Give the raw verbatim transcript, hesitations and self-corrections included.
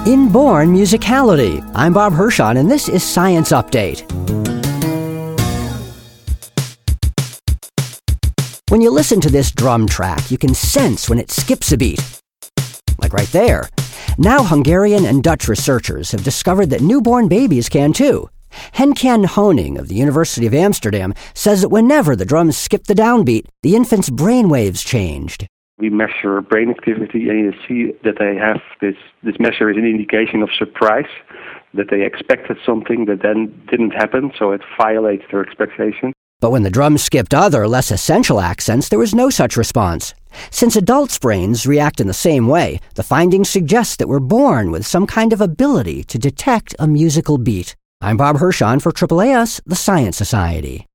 Inborn musicality. I'm Bob Hirschon, and this is Science Update. When you listen to this drum track, you can sense when it skips a beat. Like right there. Now Hungarian and Dutch researchers have discovered that newborn babies can too. Henk-Jan Honing of the University of Amsterdam says that whenever the drums skip the downbeat, the infant's brainwaves changed. We measure brain activity and you see that they have this, this measure is an indication of surprise, that they expected something that then didn't happen, so it violates their expectation. But when the drums skipped other, less essential accents, there was no such response. Since adults' brains react in the same way, the findings suggest that we're born with some kind of ability to detect a musical beat. I'm Bob Hirschon for A A A S, the Science Society.